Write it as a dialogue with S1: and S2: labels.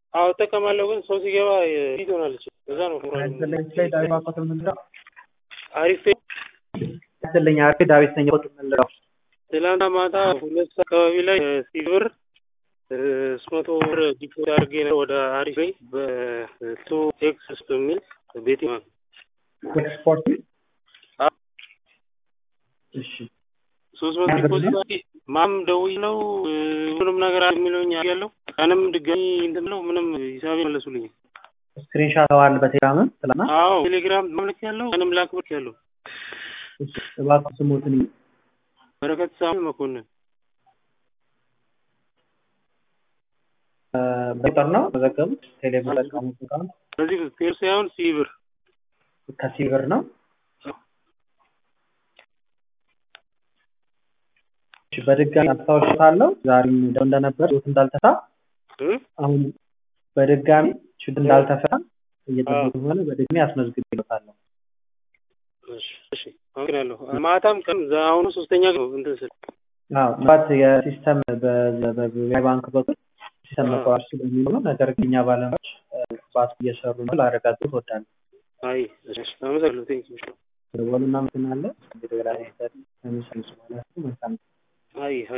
S1: አዎ ተከማለው ግን ሰው ሲገባ ይዞናልች እዛ ነው ፕሮግራም
S2: ላይ ዳዊት አቆት ምንድነው
S1: አሪፍ
S2: አይደለኛ አሪፍ ዳዊት ነኝ አቆት ምንድነው
S1: ትላንት ማታ 2 አካባቢ ላይ ሲብር ስሞቶ ወር ዲፖት አድርጌ ነው ወደ አሪፍ በቱ ኤክስ በሚል ቤት
S2: ኤክስፖርት እሺ
S1: 300 ዲፖት ማም ደውይ ነው ምንም ነገር አልሚለውኝ ያለው ካንም ድጋሚ እንደምለው ምንም ሂሳብ ይመለሱልኝ
S2: ስክሪንሾት አዋል በቴሌግራም ስለና
S1: አዎ ቴሌግራም መልክ ያለው ካንም ላክብት ያለው
S2: እባክህ ስሙትኝ
S1: በረከት ሳም መኮንን
S2: በቁጥር ነው ተዘገቡት ቴሌግራም ተጠቃም
S1: ስለዚህ ፔርሲያውን ሲብር
S2: ከሲብር ነው በድጋሚ አስተዋውሻለሁ ዛሬም እንደነበር እንዳልተታ አሁን በድጋሚ ችግር እንዳልተፈታ እየተጠበቀ ሆነ በድጋሚ አስመዝግቤለታለሁ
S1: እሺ አውቃለሁ ማታም ቀን አሁን ሶስተኛ ነው እንትን ስል
S2: ባት የሲስተም በባንክ በኩል ሲስተም መቋረጥ ስለሚሆን ነገር ግን እኛ ባለሙያዎች ባት እየሰሩ ነው ላረጋግጥ ወዳለሁ
S1: አይ እሺ አመሰግናለሁ ቴንክ ዩ
S2: ወሉና ምንድነው እንግዲህ ወላሂ ተምሰልስ ማለት ነው
S1: አይ